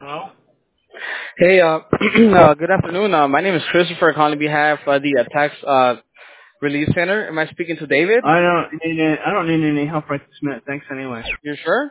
Hello? Hey, good afternoon. My name is Christopher calling on behalf of the Tax Relief Center. Am I speaking to David? I don't need any help right this minute. Thanks anyway. You sure?